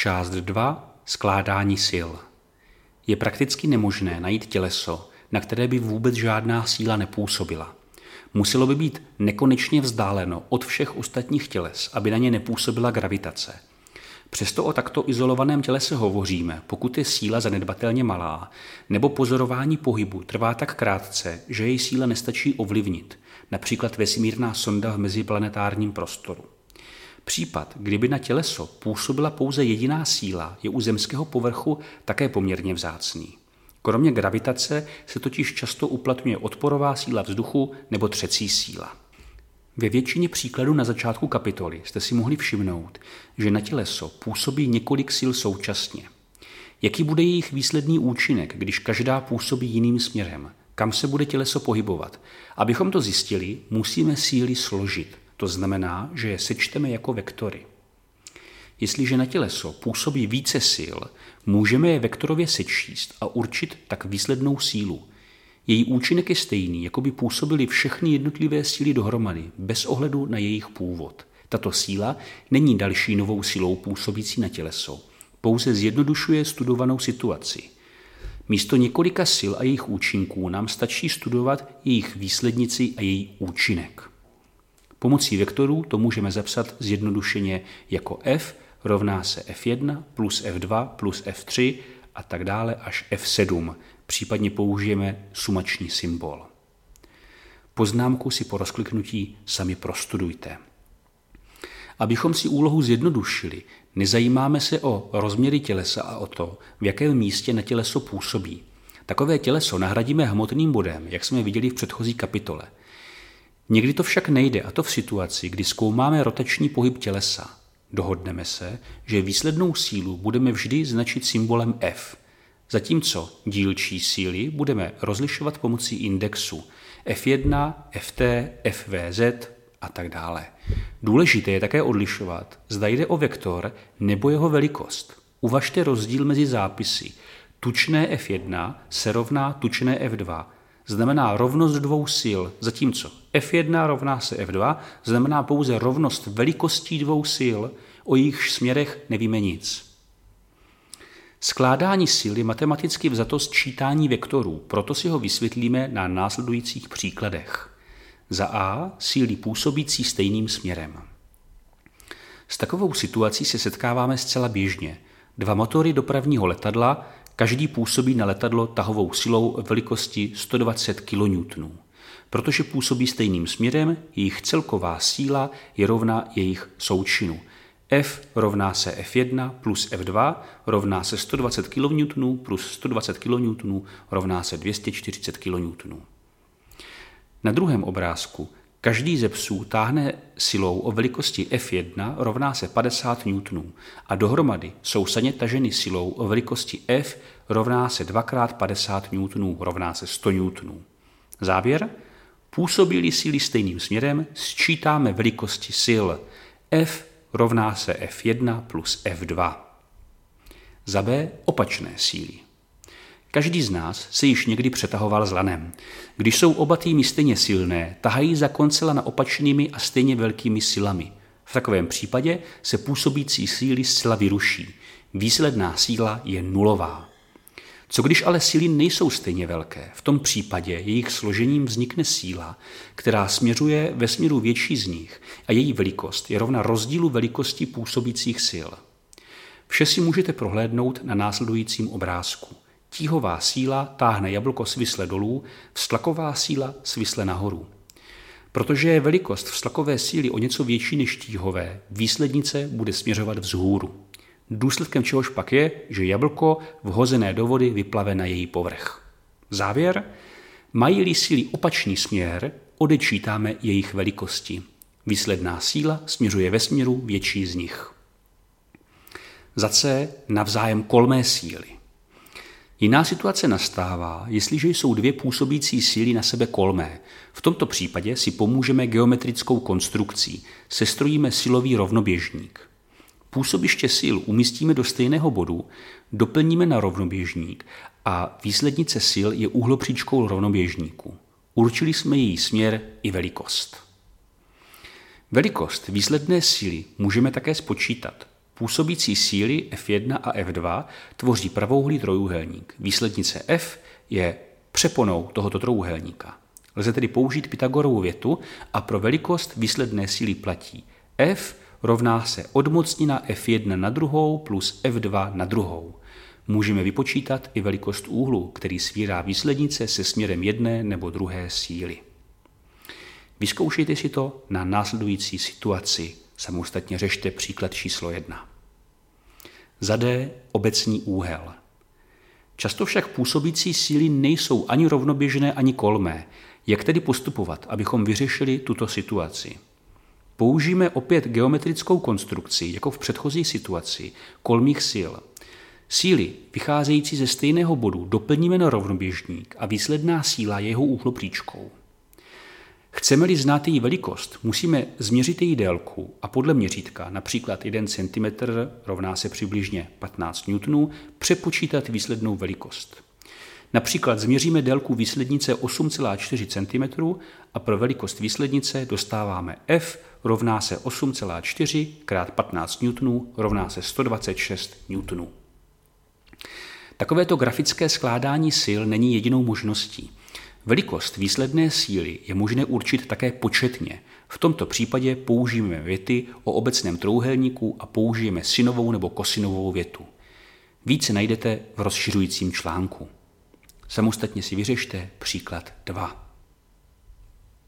Část 2. Skládání sil. Je prakticky nemožné najít těleso, na které by vůbec žádná síla nepůsobila. Muselo by být nekonečně vzdáleno od všech ostatních těles, aby na ně nepůsobila gravitace. Přesto o takto izolovaném tělese hovoříme, pokud je síla zanedbatelně malá, nebo pozorování pohybu trvá tak krátce, že její síla nestačí ovlivnit, například vesmírná sonda v meziplanetárním prostoru. Případ, kdyby na těleso působila pouze jediná síla, je u zemského povrchu také poměrně vzácný. Kromě gravitace se totiž často uplatňuje odporová síla vzduchu nebo třecí síla. Ve většině příkladů na začátku kapitoly jste si mohli všimnout, že na těleso působí několik sil současně. Jaký bude jejich výsledný účinek, když každá působí jiným směrem? Kam se bude těleso pohybovat? Abychom to zjistili, musíme síly složit. To znamená, že je sečteme jako vektory. Jestliže na těleso působí více sil, můžeme je vektorově sečíst a určit tak výslednou sílu. Její účinek je stejný, jako by působily všechny jednotlivé síly dohromady, bez ohledu na jejich původ. Tato síla není další novou silou působící na těleso, pouze zjednodušuje studovanou situaci. Místo několika sil a jejich účinků nám stačí studovat jejich výslednici a její účinek. Pomocí vektorů to můžeme zapsat zjednodušeně jako f rovná se f1 plus f2 plus f3 a tak dále až f7. Případně použijeme sumační symbol. Poznámku si po rozkliknutí sami prostudujte. Abychom si úlohu zjednodušili, nezajímáme se o rozměry tělesa a o to, v jakém místě na těleso působí. Takové těleso nahradíme hmotným bodem, jak jsme viděli v předchozí kapitole. Někdy to však nejde, a to v situaci, kdy zkoumáme rotační pohyb tělesa. Dohodneme se, že výslednou sílu budeme vždy značit symbolem F, zatímco dílčí síly budeme rozlišovat pomocí indexu F1, FT, FVZ a tak dále. Důležité je také odlišovat, zda jde o vektor nebo jeho velikost. Uvažte rozdíl mezi zápisy. Tučné F1 se rovná tučné F2, znamená rovnost dvou sil, zatímco F1 rovná se F2 znamená pouze rovnost velikostí dvou sil, o jejich směrech nevíme nic. Skládání sil je matematicky vzato sčítání vektorů, proto si ho vysvětlíme na následujících příkladech. Za A síly působící stejným směrem. S takovou situací se setkáváme zcela běžně. Dva motory dopravního letadla, každý působí na letadlo tahovou silou velikosti 120 kN. Protože působí stejným směrem, jejich celková síla je rovna jejich součinu. F rovná se F1 plus F2 rovná se 120 kN plus 120 kN rovná se 240 kN. Na druhém obrázku každý ze psů táhne silou o velikosti F1 rovná se 50 N a dohromady jsou saně taženy silou o velikosti F rovná se 2x50 N rovná se 100 N. Závěr? Působí-li síly stejným směrem, sčítáme velikosti sil. F rovná se F1 plus F2. Za B opačné síly. Každý z nás se již někdy přetahoval s lanem. Když jsou oba týmy stejně silné, tahají za konce lana opačnými a stejně velkými silami. V takovém případě se působící síly zcela vyruší. Výsledná síla je nulová. Co když ale síly nejsou stejně velké? V tom případě jejich složením vznikne síla, která směřuje ve směru větší z nich a její velikost je rovna rozdílu velikosti působících sil. Vše si můžete prohlédnout na následujícím obrázku. Tíhová síla táhne jablko svisle dolů, vztlaková síla svisle nahoru. Protože je velikost vztlakové síly o něco větší než tíhové, výslednice bude směřovat vzhůru. Důsledkem čehož pak je, že jablko vhozené do vody vyplave na její povrch. Závěr? Mají-li síly opačný směr, odečítáme jejich velikosti. Výsledná síla směřuje ve směru větší z nich. Za C navzájem kolmé síly. Jiná situace nastává, jestliže jsou dvě působící síly na sebe kolmé. V tomto případě si pomůžeme geometrickou konstrukcí. Sestrojíme silový rovnoběžník. Působiště sil umístíme do stejného bodu, doplníme na rovnoběžník a výslednice sil je úhlopříčkou rovnoběžníku. Určili jsme její směr i velikost. Velikost výsledné síly můžeme také spočítat. Působící síly F1 a F2 tvoří pravouhlý trojúhelník. Výslednice F je přeponou tohoto trojúhelníka. Lze tedy použít Pythagorovu větu a pro velikost výsledné síly platí F rovná se odmocnina F1 na druhou plus F2 na druhou. Můžeme vypočítat i velikost úhlu, který svírá výslednice se směrem jedné nebo druhé síly. Vyzkoušejte si to na následující situaci. Samostatně řešte příklad číslo 1. Za D obecný úhel. Často však působící síly nejsou ani rovnoběžné, ani kolmé. Jak tedy postupovat, abychom vyřešili tuto situaci? Použijeme opět geometrickou konstrukci, jako v předchozí situaci, kolmých sil. Síly vycházející ze stejného bodu doplníme na rovnoběžník a výsledná síla je jeho úhlopříčkou. Chceme-li znát její velikost, musíme změřit její délku a podle měřítka, například 1 cm rovná se přibližně 15 N, přepočítat výslednou velikost. Například změříme délku výslednice 8,4 cm a pro velikost výslednice dostáváme F rovná se 8,4 x 15 N rovná se 126 N. Takovéto grafické skládání sil není jedinou možností. Velikost výsledné síly je možné určit také početně. V tomto případě použijeme věty o obecném trojúhelníku a použijeme sinovou nebo kosinovou větu. Více najdete v rozšiřujícím článku. Samostatně si vyřešte příklad 2.